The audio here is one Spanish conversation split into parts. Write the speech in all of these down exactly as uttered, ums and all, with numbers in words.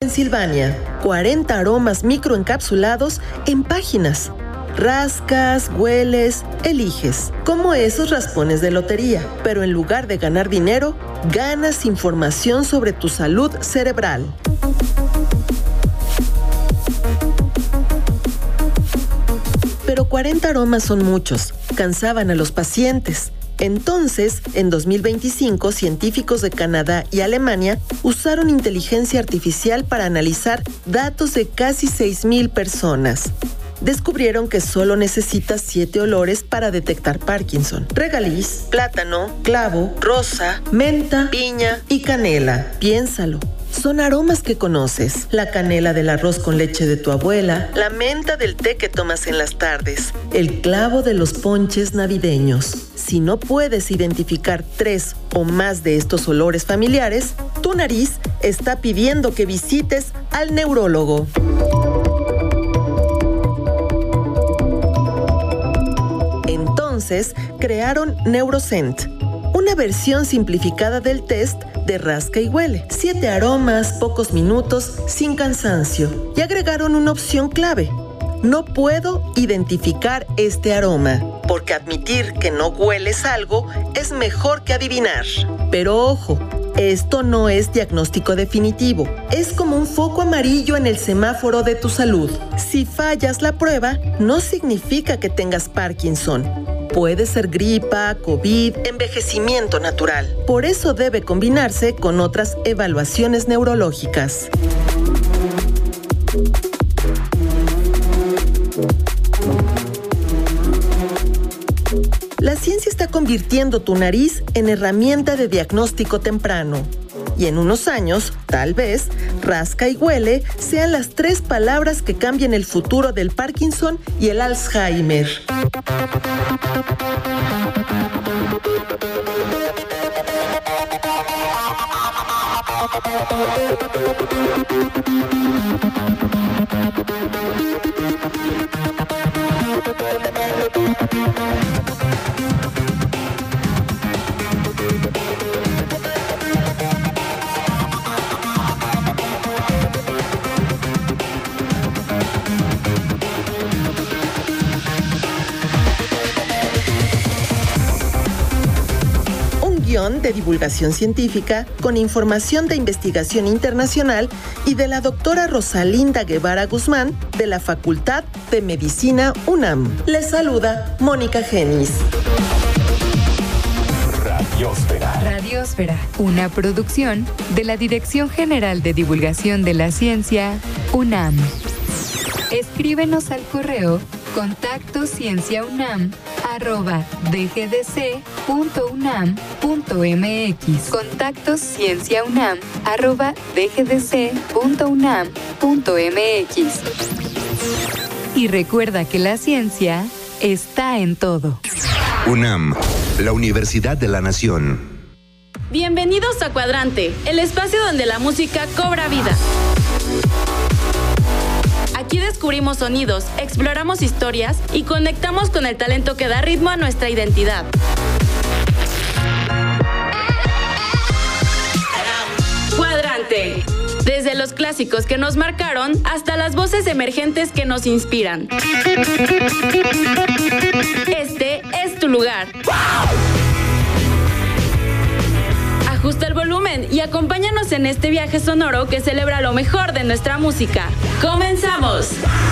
Pensilvania. cuarenta aromas microencapsulados en páginas. Rascas, hueles, eliges, como esos raspones de lotería, pero en lugar de ganar dinero, ganas información sobre tu salud cerebral. Pero cuarenta aromas son muchos, cansaban a los pacientes. Entonces, en dos mil veinticinco, científicos de Canadá y Alemania usaron inteligencia artificial para analizar datos de casi seis mil personas. Descubrieron que solo necesitas siete olores para detectar Parkinson: regaliz, plátano, clavo, rosa, menta, piña y canela. Piénsalo. Son aromas que conoces. La canela del arroz con leche de tu abuela, la menta del té que tomas en las tardes, el clavo de los ponches navideños. Si no puedes identificar tres o más de estos olores familiares, tu nariz está pidiendo que visites al neurólogo. Entonces, crearon Neuroscent, una versión simplificada del test de rasca y huele. Siete aromas, pocos minutos, sin cansancio. Y agregaron una opción clave: no puedo identificar este aroma, porque admitir que no hueles algo es mejor que adivinar. Pero ojo, esto no es diagnóstico definitivo. Es como un foco amarillo en el semáforo de tu salud. Si fallas la prueba, no significa que tengas Parkinson. Puede ser gripa, COVID, envejecimiento natural. Por eso debe combinarse con otras evaluaciones neurológicas. La ciencia está convirtiendo tu nariz en herramienta de diagnóstico temprano. Y en unos años, tal vez, rasca y huele sean las tres palabras que cambien el futuro del Parkinson y el Alzheimer. De divulgación científica con información de investigación internacional y de la doctora Rosalinda Guevara Guzmán de la Facultad de Medicina UNAM. Les saluda Mónica Genis. Radiósfera. Radiósfera, una producción de la Dirección General de Divulgación de la Ciencia, UNAM. Escríbenos al correo contacto cienciaunam arroba dgdc punto unam punto mx. Contacto cienciaunam arroba dgdc punto unam punto mx. Y recuerda que la ciencia está en todo. UNAM, la Universidad de la Nación. Bienvenidos a Cuadrante, el espacio donde la música cobra vida. Aquí descubrimos sonidos, exploramos historias y conectamos con el talento que da ritmo a nuestra identidad. Cuadrante. Desde los clásicos que nos marcaron hasta las voces emergentes que nos inspiran. Este es tu lugar. Ajusta el volumen y acompáñanos en este viaje sonoro que celebra lo mejor de nuestra música. ¡Comenzamos!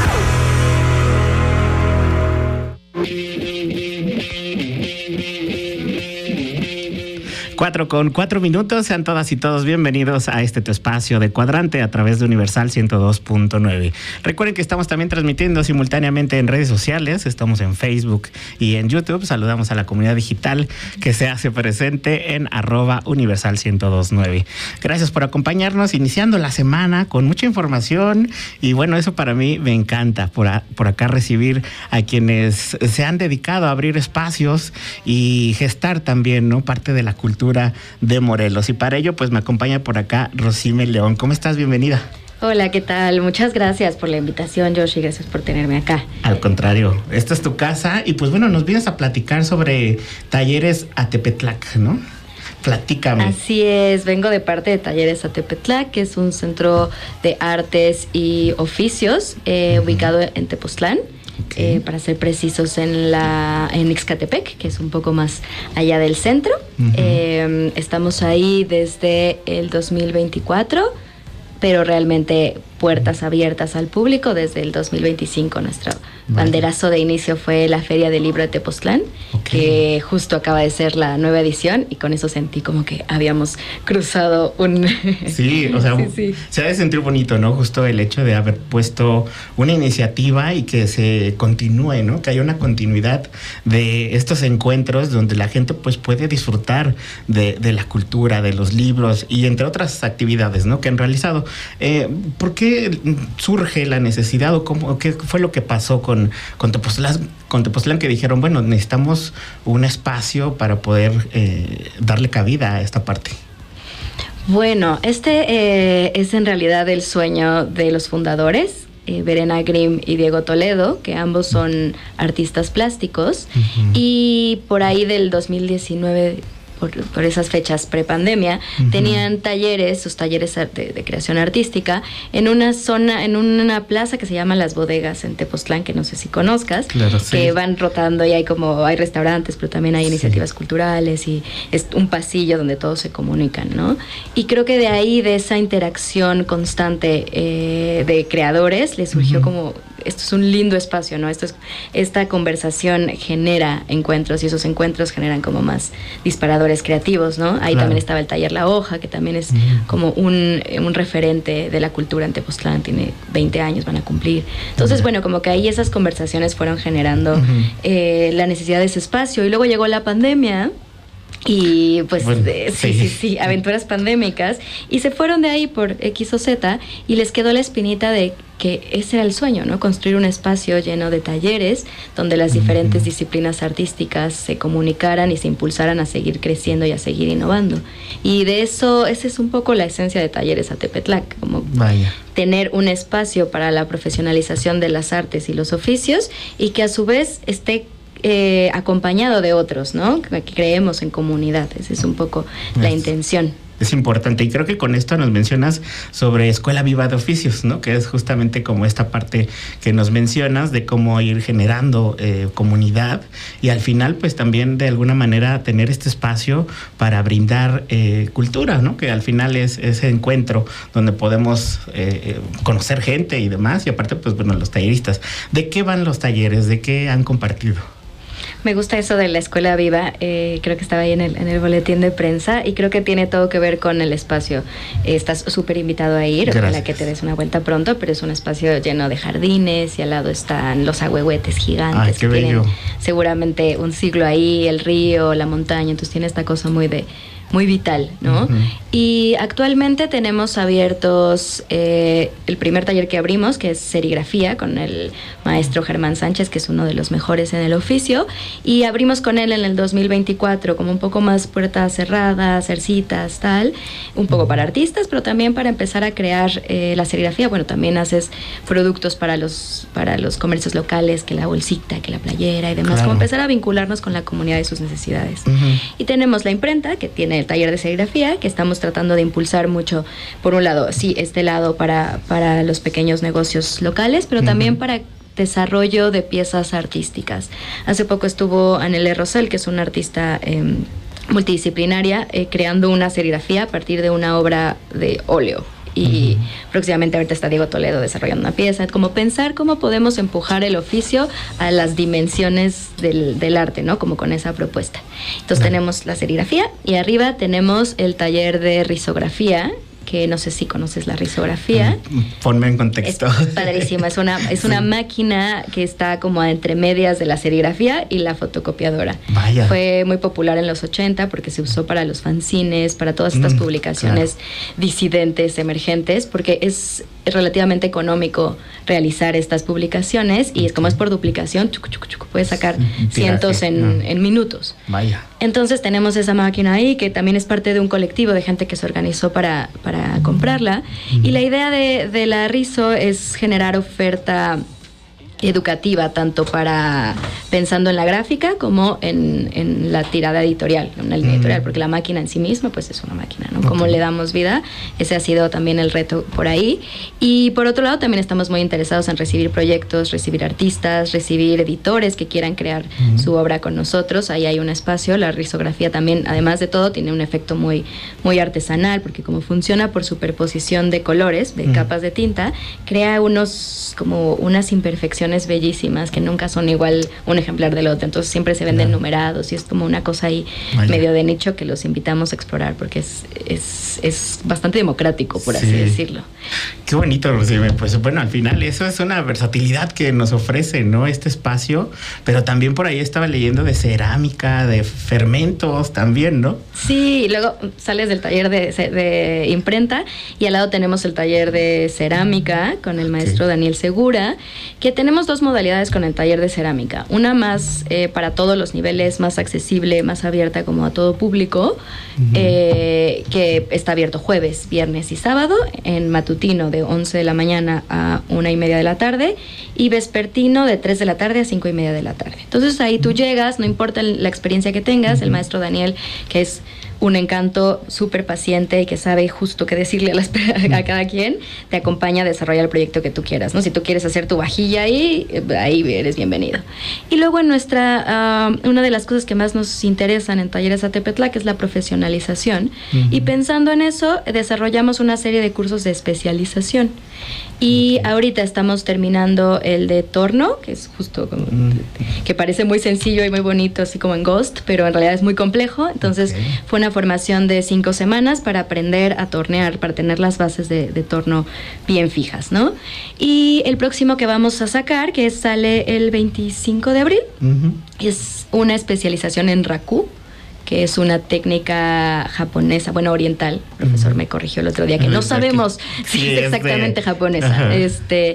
Cuatro con cuatro minutos, sean todas y todos bienvenidos a este tu espacio de Cuadrante a través de Universal ciento dos punto nueve. Recuerden que estamos también transmitiendo simultáneamente en redes sociales, estamos en Facebook y en YouTube. Saludamos a la comunidad digital que se hace presente en arroba Universal ciento dos punto nueve. Gracias por acompañarnos, iniciando la semana con mucha información y bueno, eso para mí me encanta, por, a, por acá recibir a quienes se han dedicado a abrir espacios y gestar también, ¿no?, parte de la cultura de Morelos. Y para ello, pues me acompaña por acá Rosime León. ¿Cómo estás? Bienvenida. Hola, ¿qué tal? Muchas gracias por la invitación, Josh, y gracias por tenerme acá. Al contrario, esta es tu casa y pues bueno, nos vienes a platicar sobre Talleres Atepetlac, ¿no? Platícame. Así es, vengo de parte de Talleres Atepetlac, que es un centro de artes y oficios eh, uh-huh. ubicado en Tepoztlán. Okay. Eh, para ser precisos, en la en Ixcatepec, que es un poco más allá del centro. Uh-huh. Eh, estamos ahí desde el dos mil veinticuatro, pero realmente puertas abiertas al público desde el dos mil veinticinco. Nuestro vale. banderazo de inicio fue la Feria del Libro de Tepoztlán, okay. que justo acaba de ser la nueva edición, y con eso sentí como que habíamos cruzado un... Sí, o sea, sí, sí. se ha de sentir bonito, ¿no? Justo el hecho de haber puesto una iniciativa y que se continúe, ¿no? Que haya una continuidad de estos encuentros donde la gente pues puede disfrutar de, de la cultura, de los libros y entre otras actividades, ¿no? Que han realizado. Eh, ¿Por qué surge la necesidad o cómo, qué fue lo que pasó con, con, Tepoztlán, con Tepoztlán, que dijeron, bueno, necesitamos un espacio para poder eh, darle cabida a esta parte? Bueno, este eh, es en realidad el sueño de los fundadores, eh, Verena Grimm y Diego Toledo, que ambos son artistas plásticos, uh-huh. y por ahí del dos mil diecinueve... Por, por esas fechas prepandemia, uh-huh. tenían talleres, sus talleres de, de creación artística, en una zona, en una plaza que se llama Las Bodegas en Tepoztlán, que no sé si conozcas, claro, sí. que van rotando y hay como, hay restaurantes, pero también hay iniciativas sí. culturales, y es un pasillo donde todos se comunican, ¿no? Y creo que de ahí, de esa interacción constante eh, de creadores, les surgió uh-huh. como, esto es un lindo espacio, ¿no? Esto es, esta conversación genera encuentros, y esos encuentros generan como más disparadores creativos, ¿no? Ahí claro. también estaba el taller La Hoja, que también es uh-huh. como un, un referente de la cultura en Tepoztlán, tiene veinte años, van a cumplir. Entonces, uh-huh. bueno, como que ahí esas conversaciones fueron generando uh-huh. eh, la necesidad de ese espacio, y luego llegó la pandemia. Y pues bueno, eh, sí, sí, sí, sí, aventuras pandémicas, y se fueron de ahí por X o Z, y les quedó la espinita de que ese era el sueño, ¿no? Construir un espacio lleno de talleres donde las diferentes uh-huh. disciplinas artísticas se comunicaran y se impulsaran a seguir creciendo y a seguir innovando. Y de eso, esa es un poco la esencia de Talleres Atepetlac, como Vaya. tener un espacio para la profesionalización de las artes y los oficios, y que a su vez esté Eh, acompañado de otros, ¿no? Que creemos en comunidad. Esa es un poco es, la intención. Es importante, y creo que con esto nos mencionas sobre Escuela Viva de Oficios, ¿no? Que es justamente como esta parte que nos mencionas de cómo ir generando eh, comunidad, y al final pues también de alguna manera tener este espacio para brindar eh, cultura, ¿no? Que al final es ese encuentro donde podemos eh, conocer gente y demás, y aparte pues bueno, los talleristas. ¿De qué van los talleres? ¿De qué han compartido? Me gusta eso de la Escuela Viva, eh, creo que estaba ahí en el, en el boletín de prensa, y creo que tiene todo que ver con el espacio. Eh, estás súper invitado a ir, Gracias. ojalá que te des una vuelta pronto, pero es un espacio lleno de jardines, y al lado están los ahuehuetes gigantes. Ay, qué que bello. Tienen seguramente un siglo ahí, el río, la montaña, entonces tiene esta cosa muy de... muy vital, ¿no? Uh-huh. Y actualmente tenemos abiertos eh, el primer taller que abrimos, que es serigrafía, con el maestro Germán Sánchez, que es uno de los mejores en el oficio, y abrimos con él en el dos mil veinticuatro, como un poco más puertas cerradas, hacer citas, tal, un poco para artistas, pero también para empezar a crear eh, la serigrafía. Bueno, también haces productos para los, para los comercios locales, que la bolsita, que la playera y demás, claro. como empezar a vincularnos con la comunidad y sus necesidades. Uh-huh. Y tenemos la imprenta, que tiene el taller de serigrafía, que estamos tratando de impulsar mucho, por un lado, sí, este lado para, para los pequeños negocios locales, pero uh-huh. también para desarrollo de piezas artísticas. Hace poco estuvo Anelé Rosell, que es una artista eh, multidisciplinaria, eh, creando una serigrafía a partir de una obra de óleo. Y uh-huh. próximamente ahorita está Diego Toledo desarrollando una pieza, como pensar cómo podemos empujar el oficio a las dimensiones del, del arte, ¿no? Como con esa propuesta. Entonces uh-huh. tenemos la serigrafía, y arriba tenemos el taller de risografía, que no sé si conoces la risografía. Ponme en contexto. Es padrísima, es una, es una sí. máquina que está como entre medias de la serigrafía y la fotocopiadora. Vaya. Fue muy popular en los ochenta porque se usó para los fanzines, para todas estas mm, publicaciones claro. disidentes, emergentes, porque es relativamente económico realizar estas publicaciones, y es como es por duplicación, chucu, chucu, chucu, puedes sacar Tiraje, cientos en, no. en minutos. Vaya. Entonces tenemos esa máquina ahí, que también es parte de un colectivo de gente que se organizó para, para comprarla. Uh-huh. Y la idea de, de la Rizo es generar oferta educativa, tanto para pensando en la gráfica como en, en la tirada editorial, en una línea mm. editorial, porque la máquina en sí misma pues es una máquina, ¿no? Okay. ¿Cómo le damos vida? Ese ha sido también el reto por ahí. Y por otro lado también estamos muy interesados en recibir proyectos, recibir artistas, recibir editores que quieran crear mm. su obra con nosotros. Ahí hay un espacio. La risografía también, además de todo, tiene un efecto muy, muy artesanal, porque como funciona por superposición de colores, de mm. capas de tinta, crea unos como unas imperfecciones bellísimas que nunca son igual un ejemplar del otro, entonces siempre se venden claro. numerados y es como una cosa ahí Vaya. medio de nicho que los invitamos a explorar porque es, es, es bastante democrático, por sí. así decirlo. Qué bonito, Rocío. Pues bueno, al final eso es una versatilidad que nos ofrece, ¿no? Este espacio, pero también por ahí estaba leyendo de cerámica, de fermentos también, ¿no? Sí, y luego sales del taller de, de imprenta y al lado tenemos el taller de cerámica con el maestro sí. Daniel Segura, que tenemos dos modalidades con el taller de cerámica. Una más eh, para todos los niveles, más accesible, más abierta como a todo público, uh-huh. eh, que está abierto jueves, viernes y sábado, en matutino de once de la mañana a una y media de la tarde y vespertino de tres de la tarde a cinco y media de la tarde. Entonces ahí tú llegas, no importa la experiencia que tengas, uh-huh. el maestro Daniel, que es un encanto súper paciente y que sabe justo qué decirle a, las, a cada quien, te acompaña a desarrollar el proyecto que tú quieras, ¿no? Si tú quieres hacer tu vajilla ahí, ahí eres bienvenido. Y luego en nuestra, uh, una de las cosas que más nos interesan en Talleres Atepetlac es la profesionalización. Uh-huh. Y pensando en eso, desarrollamos una serie de cursos de especialización. Y okay. ahorita estamos terminando el de torno, que es justo como, uh-huh. que parece muy sencillo y muy bonito, así como en Ghost, pero en realidad es muy complejo. Entonces okay. fue una formación de cinco semanas para aprender a tornear, para tener las bases de, de torno bien fijas, ¿no? Y el próximo que vamos a sacar, que sale el veinticinco de abril, uh-huh. es una especialización en raku, que es una técnica japonesa, bueno, oriental. El profesor me corrigió el otro día, que no sabemos si sí, es exactamente de... japonesa, Ajá. este,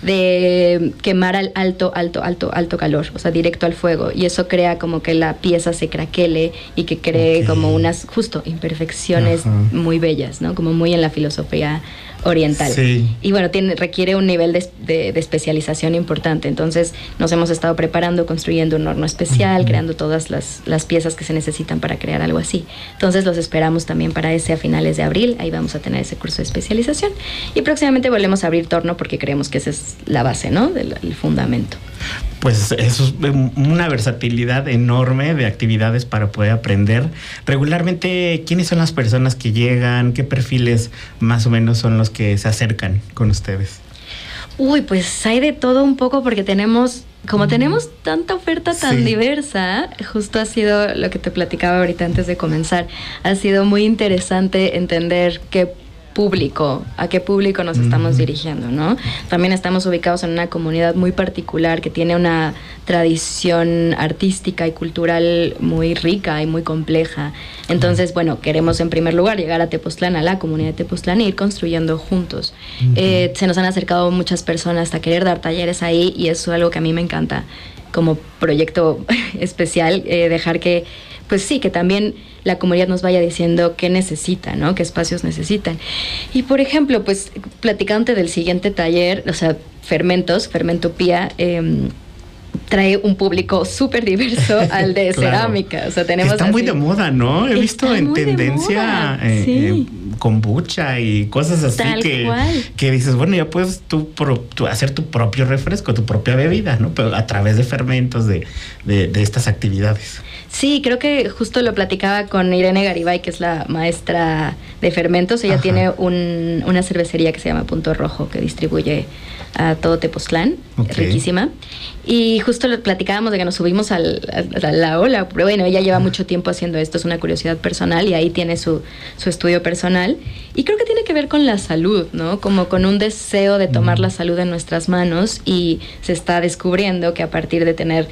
de quemar al alto, alto, alto, alto calor, o sea, directo al fuego, y eso crea como que la pieza se craquele y que cree okay. como unas, justo, imperfecciones Ajá. muy bellas, ¿no? Como muy en la filosofía oriental. Sí. Y bueno, tiene, requiere un nivel de, de, de especialización importante. Entonces nos hemos estado preparando, construyendo un horno especial, uh-huh. creando todas las, las piezas que se necesitan para crear algo así. Entonces los esperamos también para ese a finales de abril. Ahí vamos a tener ese curso de especialización. Y próximamente volvemos a abrir torno porque creemos que esa es la base, ¿no? Del el fundamento. Pues eso es una versatilidad enorme de actividades para poder aprender. Regularmente, ¿quiénes son las personas que llegan? ¿Qué perfiles más o menos son los que se acercan con ustedes? Uy, pues hay de todo un poco porque tenemos, como mm. tenemos tanta oferta tan sí. diversa, justo ha sido lo que te platicaba ahorita antes de comenzar, ha sido muy interesante entender qué público, a qué público nos estamos uh-huh. dirigiendo, ¿no? También estamos ubicados en una comunidad muy particular que tiene una tradición artística y cultural muy rica y muy compleja. Entonces, uh-huh. bueno, queremos en primer lugar llegar a Tepoztlán, a la comunidad de Tepoztlán e ir construyendo juntos. Uh-huh. Eh, se nos han acercado muchas personas a querer dar talleres ahí y eso es algo que a mí me encanta como proyecto especial, eh, dejar que pues sí, que también la comunidad nos vaya diciendo qué necesita, ¿no? Qué espacios necesitan. Y por ejemplo, pues platicante del siguiente taller, o sea, Fermentos, Fermentopía, eh, trae un público súper diverso al de claro. cerámica. O sea, tenemos Está así, muy de moda, ¿no? He visto en tendencia eh, sí. eh, kombucha y cosas así Tal que, que dices, bueno, ya puedes tú, pro, tú hacer tu propio refresco, tu propia bebida, ¿no? Pero a través de fermentos, de, de, de estas actividades. Sí, creo que justo lo platicaba con Irene Garibay, que es la maestra de fermentos. Ella Ajá. tiene un, una cervecería que se llama Punto Rojo, que distribuye a todo Tepoztlán, okay. riquísima. Y justo lo platicábamos de que nos subimos al, a, a la ola, pero bueno, ella lleva mucho tiempo haciendo esto, es una curiosidad personal y ahí tiene su, su estudio personal. Y creo que tiene que ver con la salud, ¿no? Como con un deseo de tomar mm. la salud en nuestras manos y se está descubriendo que a partir de tener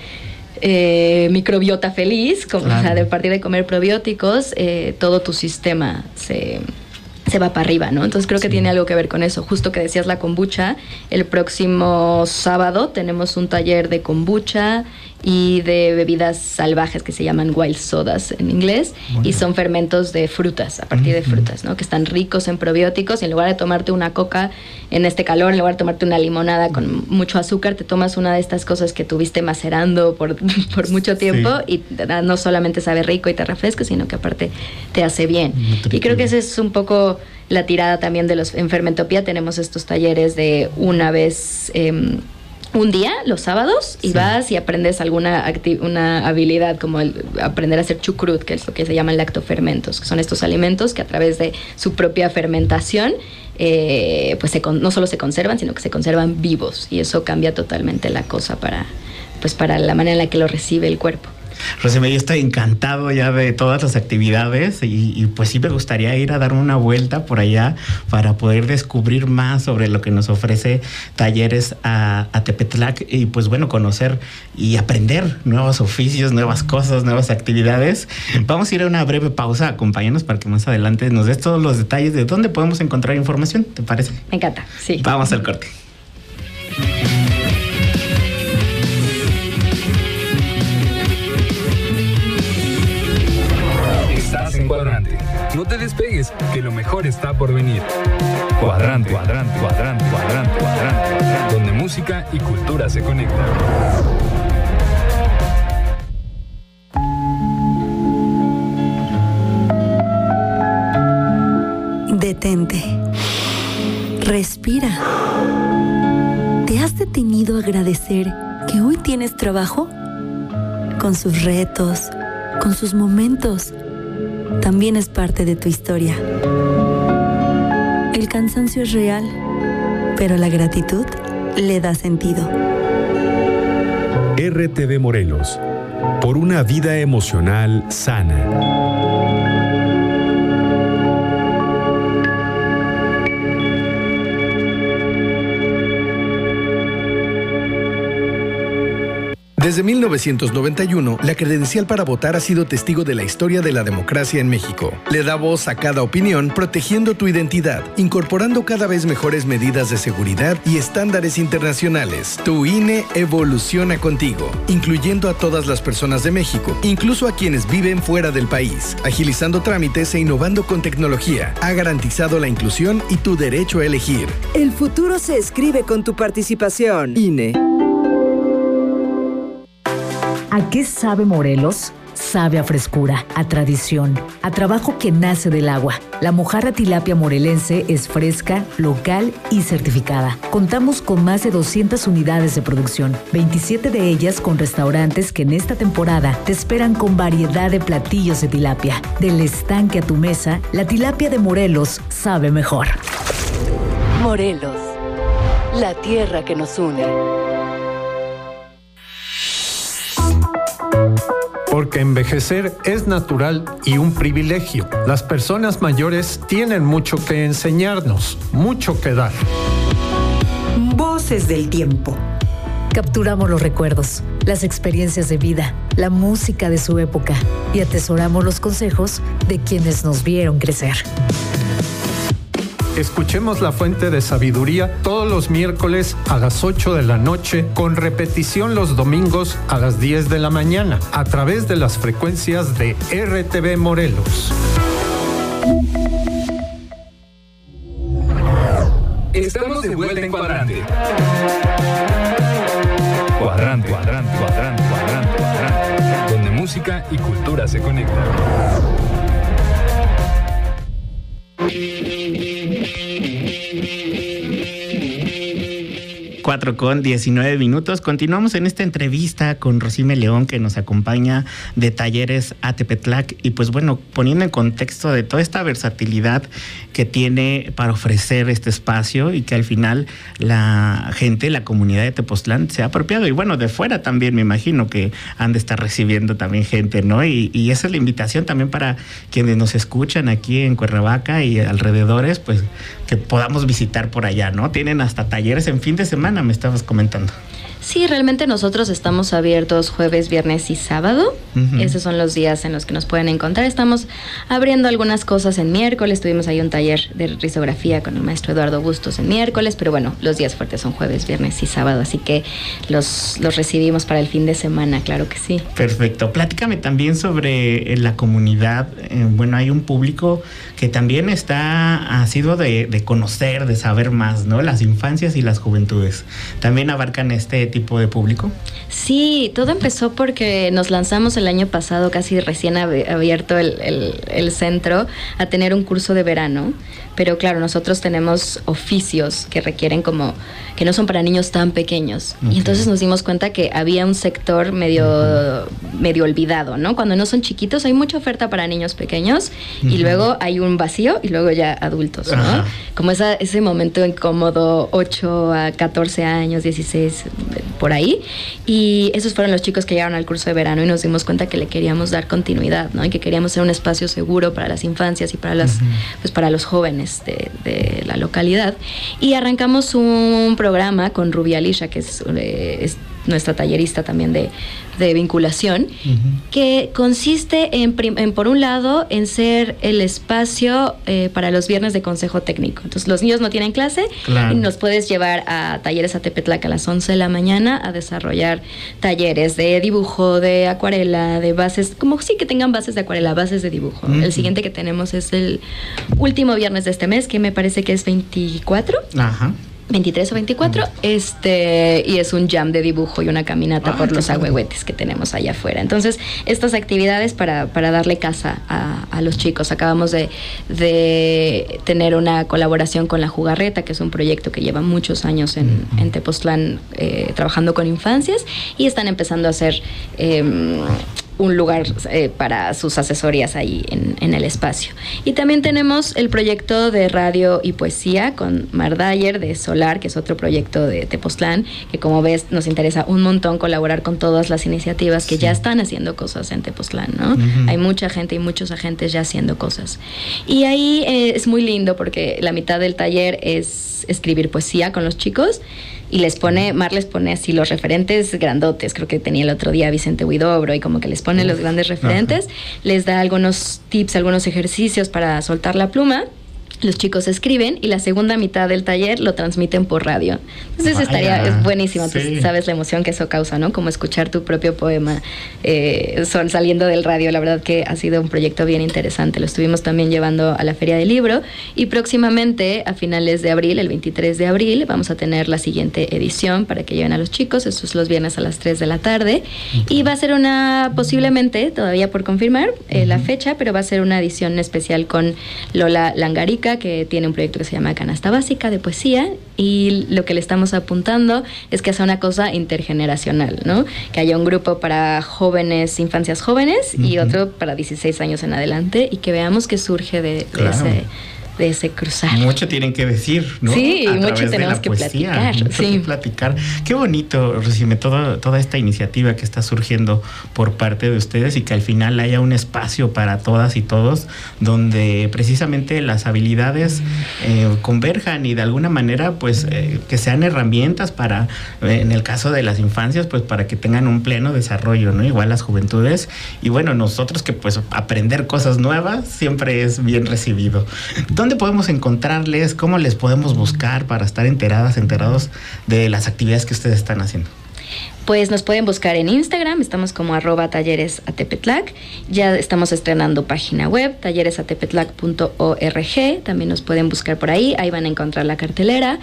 Eh, microbiota feliz, como, claro. o sea, de partir de comer probióticos, eh, todo tu sistema se, se va para arriba, ¿no? Entonces creo que sí. tiene algo que ver con eso. Justo que decías la kombucha, el próximo sábado tenemos un taller de kombucha y de bebidas salvajes que se llaman wild sodas en inglés, bueno. y son fermentos de frutas, a partir de frutas, ¿no? Que están ricos en probióticos, y en lugar de tomarte una coca en este calor, en lugar de tomarte una limonada con mucho azúcar, te tomas una de estas cosas que tuviste macerando por, por mucho tiempo, sí. y no solamente sabe rico y te refresca, sino que aparte te hace bien. Y creo que esa es un poco la tirada también de los... En Fermentopía tenemos estos talleres de una vez... Eh, un día, los sábados, y sí. vas y aprendes alguna acti- una habilidad, como el aprender a hacer chucrut, que es lo que se llaman lactofermentos, que son estos alimentos que a través de su propia fermentación, eh, pues se con- no solo se conservan, sino que se conservan vivos, y eso cambia totalmente la cosa para, pues para la manera en la que lo recibe el cuerpo. Rosy, yo estoy encantado ya de todas las actividades y, y pues sí me gustaría ir a darme una vuelta por allá para poder descubrir más sobre lo que nos ofrece Talleres a, a Tepetlac y pues bueno, conocer y aprender nuevos oficios, nuevas cosas, nuevas actividades. Vamos a ir a una breve pausa, acompáñanos para que más adelante nos des todos los detalles de dónde podemos encontrar información, ¿te parece? Me encanta, sí. Vamos al corte. En Cuadrante. No te despegues, que lo mejor está por venir. Cuadrante, cuadrante, cuadrante, cuadrante, cuadrante, cuadrante, donde música y cultura se conectan. Detente. Respira. ¿Te has detenido a agradecer que hoy tienes trabajo? Con sus retos, con sus momentos. También es parte de tu historia. El cansancio es real, pero la gratitud le da sentido. R T V Morelos, por una vida emocional sana. Desde mil novecientos noventa y uno, la credencial para votar ha sido testigo de la historia de la democracia en México. Le da voz a cada opinión, protegiendo tu identidad, incorporando cada vez mejores medidas de seguridad y estándares internacionales. Tu I N E evoluciona contigo, incluyendo a todas las personas de México, incluso a quienes viven fuera del país. Agilizando trámites e innovando con tecnología, ha garantizado la inclusión y tu derecho a elegir. El futuro se escribe con tu participación. I N E. ¿A qué sabe Morelos? Sabe a frescura, a tradición, a trabajo que nace del agua. La mojarra tilapia morelense es fresca, local y certificada. Contamos con más de doscientas unidades de producción, veintisiete de ellas con restaurantes que en esta temporada te esperan con variedad de platillos de tilapia. Del estanque a tu mesa, la tilapia de Morelos sabe mejor. Morelos, la tierra que nos une. Porque envejecer es natural y un privilegio. Las personas mayores tienen mucho que enseñarnos, mucho que dar. Voces del tiempo. Capturamos los recuerdos, las experiencias de vida, la música de su época y atesoramos los consejos de quienes nos vieron crecer. Escuchemos La Fuente de Sabiduría todos los miércoles a las ocho de la noche, con repetición los domingos a las diez de la mañana, a través de las frecuencias de R T V Morelos. Estamos de vuelta en Cuadrante. Cuadrante, cuadrante, cuadrante, cuadrante, cuadrante, donde música y cultura se conectan. cuatro con diecinueve minutos. Continuamos en esta entrevista con Rosime León, que nos acompaña de Talleres a Tepetlac. Y pues bueno, poniendo en contexto de toda esta versatilidad que tiene para ofrecer este espacio y que al final la gente, la comunidad de Tepoztlán se ha apropiado. Y bueno, de fuera también me imagino que han de estar recibiendo también gente, ¿no? Y, y esa es la invitación también para quienes nos escuchan aquí en Cuernavaca y alrededores, pues que podamos visitar por allá, ¿no? Tienen hasta talleres en fin de semana. semana, me estabas comentando. Sí, realmente nosotros estamos abiertos jueves, viernes y sábado. Uh-huh. Esos son los días en los que nos pueden encontrar. Estamos abriendo algunas cosas en miércoles. Tuvimos ahí un taller de risografía con el maestro Eduardo Bustos en miércoles, pero bueno, los días fuertes son jueves, viernes y sábado, así que los, los recibimos para el fin de semana, claro que sí. Perfecto. Platícame también sobre la comunidad. Eh, bueno, hay un público que también está asiduo de, de conocer, de saber más, ¿no? Las infancias y las juventudes. ¿También abarcan este tipo de público? Sí, todo empezó porque nos lanzamos el año pasado, casi recién abierto el, el, el centro, a tener un curso de verano, pero claro, nosotros tenemos oficios que requieren como, que no son para niños tan pequeños, okay. Y entonces nos dimos cuenta que había un sector medio, uh-huh. medio olvidado, ¿no? Cuando no son chiquitos hay mucha oferta para niños pequeños, uh-huh. Y luego hay un vacío y luego ya adultos, ¿no? Uh-huh. Como esa, ese momento incómodo, ocho a catorce años, dieciséis, por ahí, y esos fueron los chicos que llegaron al curso de verano y nos dimos cuenta que le queríamos dar continuidad, ¿no? Y que queríamos ser un espacio seguro para las infancias y para las, uh-huh. pues para los jóvenes de, de la localidad, y arrancamos un programa con Rubí Alisha, que es, es nuestra tallerista también de, de vinculación, uh-huh. que consiste en, en, por un lado, en ser el espacio eh, para los viernes de consejo técnico. Entonces, los niños no tienen clase, claro. Y nos puedes llevar a talleres a Tepetlac a las once de la mañana a desarrollar talleres de dibujo, de acuarela, de bases, como sí que tengan bases de acuarela, bases de dibujo. Uh-huh. El siguiente que tenemos es el último viernes de este mes, que me parece que es veinticuatro. Ajá. veintitrés o veinticuatro, este, y es un jam de dibujo y una caminata ah, por los ahuehuetes que tenemos allá afuera. Entonces, estas actividades para, para darle casa a, a los chicos. Acabamos de, de tener una colaboración con La Jugarreta, que es un proyecto que lleva muchos años en, uh-huh. en Tepoztlán eh, trabajando con infancias, y están empezando a hacer eh, un lugar eh, para sus asesorías ahí en, en el espacio. Y también tenemos el proyecto de radio y poesía con Mar Dyer de Solar, que es otro proyecto de Tepoztlán, que como ves nos interesa un montón colaborar con todas las iniciativas que sí. ya están haciendo cosas en Tepoztlán, ¿no? Uh-huh. Hay mucha gente y muchos agentes ya haciendo cosas. Y ahí eh, es muy lindo porque la mitad del taller es escribir poesía con los chicos, y les pone, Mar les pone así los referentes grandotes, creo que tenía el otro día Vicente Huidobro, y como que les pone los grandes referentes, ajá. Les da algunos tips, algunos ejercicios para soltar la pluma. Los chicos escriben y la segunda mitad del taller lo transmiten por radio. Entonces Vaya, estaría, es buenísimo. Sí. Entonces sabes la emoción que eso causa, ¿no? Como escuchar tu propio poema eh, son saliendo del radio. La verdad que ha sido un proyecto bien interesante. Lo estuvimos también llevando a la Feria del Libro, y próximamente a finales de abril, el veintitrés de abril, vamos a tener la siguiente edición para que lleven a los chicos. Esto es los viernes a las tres de la tarde. Okay. Y va a ser una, posiblemente, todavía por confirmar eh, uh-huh. la fecha, pero va a ser una edición especial con Lola Langarica, que tiene un proyecto que se llama Canasta Básica de poesía, y lo que le estamos apuntando es que sea una cosa intergeneracional, ¿no? Que haya un grupo para jóvenes, infancias jóvenes, uh-huh. y otro para dieciséis años en adelante, y que veamos qué surge de, claro. de ese... de ese cruzar. Mucho tienen que decir, ¿no? Sí, a mucho tenemos que poesía, platicar. Mucho sí. que platicar. Qué bonito, Rosime, toda, toda esta iniciativa que está surgiendo por parte de ustedes, y que al final haya un espacio para todas y todos donde precisamente las habilidades eh, converjan, y de alguna manera pues eh, que sean herramientas para, eh, en el caso de las infancias, pues para que tengan un pleno desarrollo, ¿no? Igual las juventudes, y bueno, nosotros que pues aprender cosas nuevas siempre es bien recibido. ¿Dónde podemos encontrarles? ¿Cómo les podemos buscar para estar enteradas, enterados de las actividades que ustedes están haciendo? Pues nos pueden buscar en Instagram, estamos como arroba talleres atepetlac. Ya estamos estrenando página web, talleres atepetlac punto org. También nos pueden buscar por ahí, ahí van a encontrar la cartelera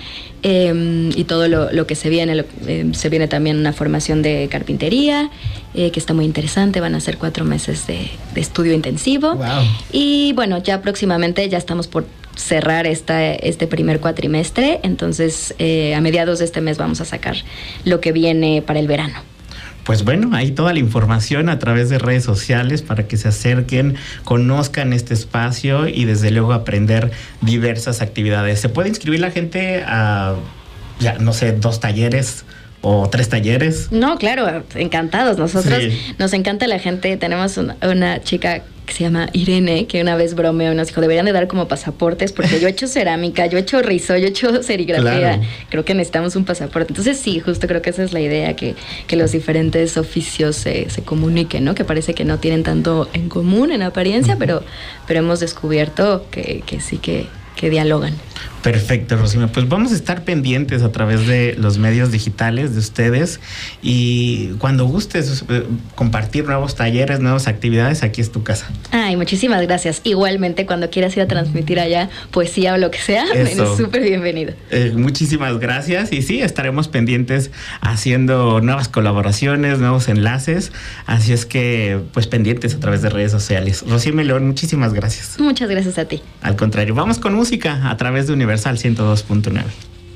eh, y todo lo, lo que se viene. Lo, eh, se viene también una formación de carpintería, eh, que está muy interesante. Van a ser cuatro meses de, de estudio intensivo. Wow. Y bueno, ya próximamente ya estamos por cerrar esta, este primer cuatrimestre, entonces eh, a mediados de este mes vamos a sacar lo que viene para el verano. Pues bueno, ahí toda la información a través de redes sociales para que se acerquen, conozcan este espacio y desde luego aprender diversas actividades. ¿Se puede inscribir la gente a, ya no sé, dos talleres o tres talleres. No, claro, encantados. Nosotros Sí. nos encanta la gente. Tenemos una, una chica que se llama Irene, que una vez bromeó y nos dijo, deberían de dar como pasaportes, porque yo he hecho cerámica, yo he hecho rizo, yo he hecho serigrafía, Claro. creo que necesitamos un pasaporte. Entonces sí, justo creo que esa es la idea, que, que los diferentes oficios se, se comuniquen, ¿no? Que parece que no tienen tanto en común en apariencia, uh-huh. pero, pero hemos descubierto que, que sí que, que dialogan. Perfecto, Rosima. Pues vamos a estar pendientes a través de los medios digitales de ustedes y cuando gustes eh, compartir nuevos talleres, nuevas actividades, aquí es tu casa. Ay, muchísimas gracias. Igualmente, cuando quieras ir a transmitir allá poesía o lo que sea, eres súper bienvenido. Eh, muchísimas gracias y sí, estaremos pendientes haciendo nuevas colaboraciones, nuevos enlaces, así es que pues pendientes a través de redes sociales. Rosima León, muchísimas gracias. Muchas gracias a ti. Al contrario, vamos con música a través de Universal ciento dos punto nueve.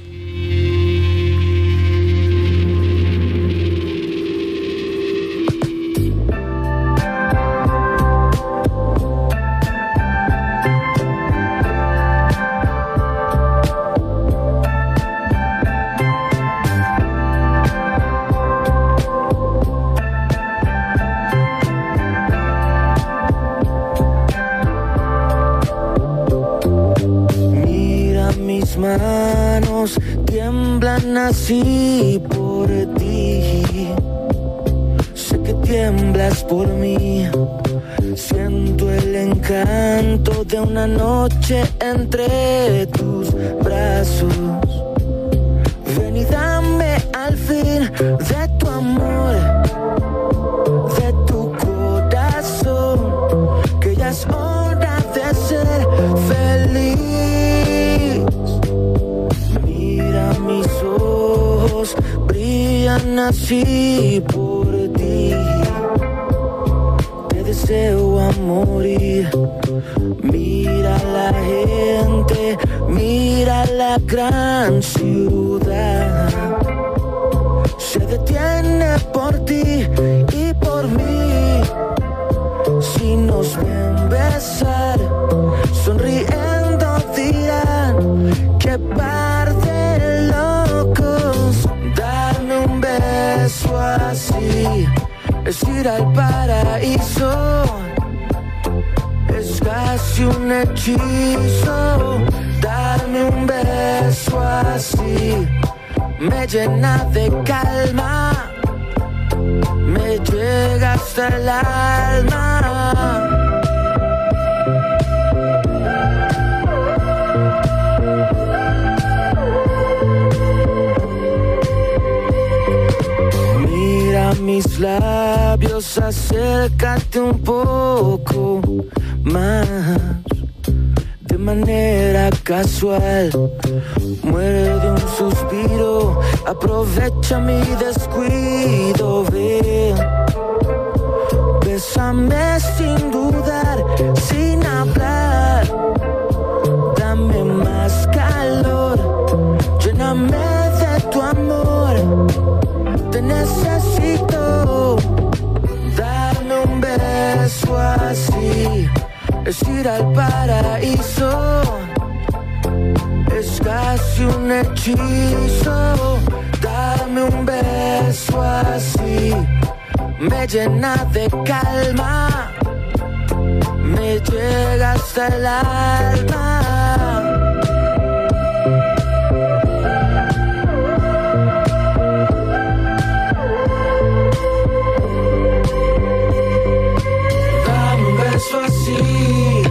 Manos tiemblan así por ti. Sé que tiemblas por mí. Siento el encanto de una noche entre tus brazos. Ven y dame al fin de tu amor, de tu corazón, que ya es hora de ser feliz. Mis ojos brillan así por ti. Te deseo a morir. Mira la gente, mira la gran ciudad. Se detiene por ti y por mí. Si nos ven besar, sonriendo dirán que par de locos. Darme un beso así es ir al paraíso. Es casi un hechizo. Darme un beso así me llena de calma, me llega hasta el alma. Mira mis labios, acércate un poco más. De manera casual, muerde un suspiro, aprovecha mi descuido, ven. Bésame sin dudar, sin hablar. Dame más calor, lléname de tu amor. Te necesito, dame un beso así. Es ir al paraíso, es casi un hechizo. Dame un beso así, me llena de calma, me llega hasta el alma. Dame un beso así,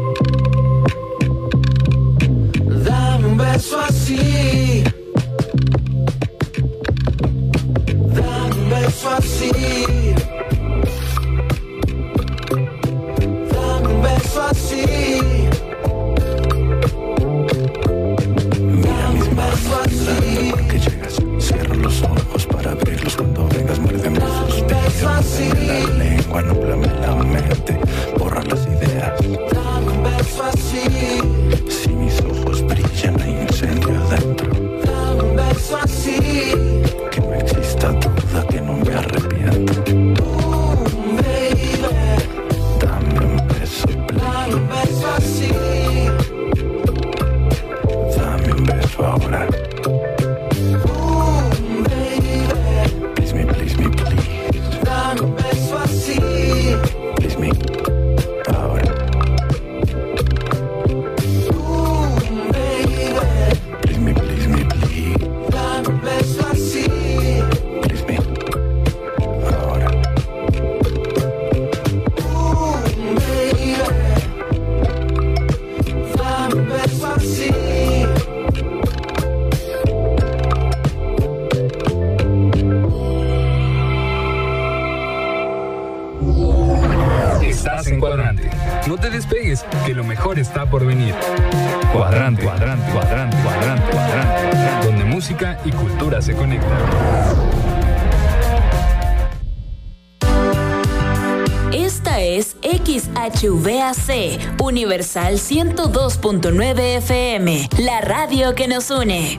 dame un beso así, dame un beso así, dame un beso así, te despegues, que lo mejor está por venir. Cuadrante, cuadrante, cuadrante, cuadrante, cuadrante, donde música y cultura se conectan. Esta es X H V A C, Universal ciento dos punto nueve F M, la radio que nos une.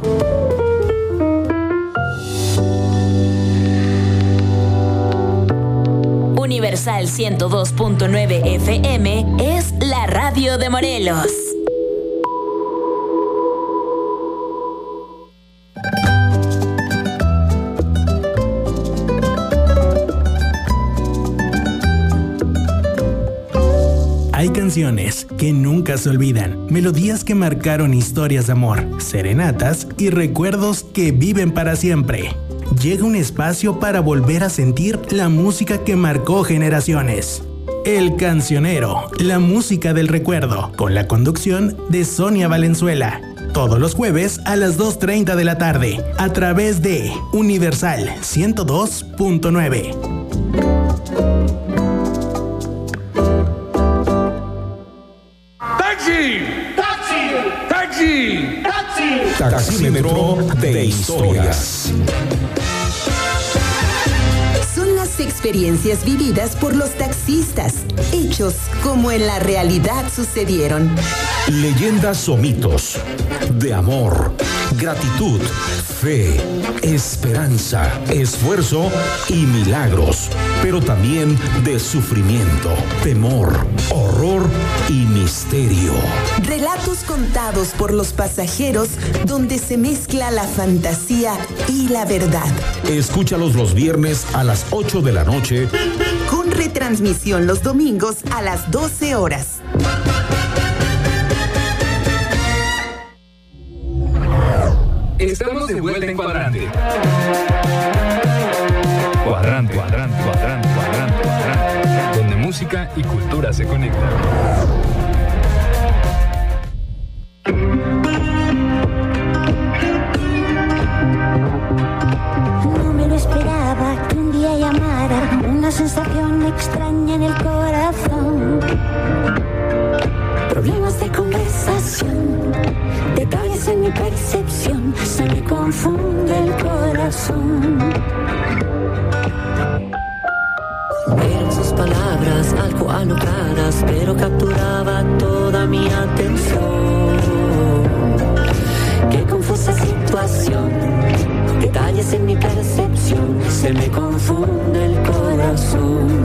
Universal ciento dos punto nueve F M es la radio de Morelos. Hay canciones que nunca se olvidan, melodías que marcaron historias de amor, serenatas y recuerdos que viven para siempre. Llega un espacio para volver a sentir la música que marcó generaciones. El Cancionero, la música del recuerdo, con la conducción de Sonia Valenzuela. Todos los jueves a las dos treinta de la tarde, a través de Universal ciento dos punto nueve. ¡Taxi! ¡Taxi! Taxímetro de historias. Son las experiencias vividas por los taxistas, hechos como en la realidad sucedieron. Leyendas o mitos de amor, gratitud, fe, esperanza, esfuerzo y milagros, pero también de sufrimiento, temor, horror y misterio. Relatos contados por los pasajeros donde se mezcla la fantasía y la verdad. Escúchalos los viernes a las ocho de la noche. Con retransmisión los domingos a las doce horas. Estamos de vuelta en Cuadrante. Cuadrante, cuadrante, cuadrante, cuadrante, cuadrante, donde música y cultura se conectan. No me lo esperaba que un día llamara, una sensación extraña en el corazón. Problemas de conversación, detalles en mi percepción, se me confunde el corazón. Eran sus palabras algo alocadas, pero capturaba toda mi atención. Qué confusa situación, detalles en mi percepción, se me confunde el corazón.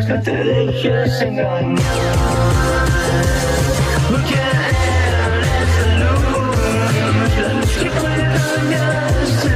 no te dejes engañar. Porque eres la luz, la luz que puede cambiar.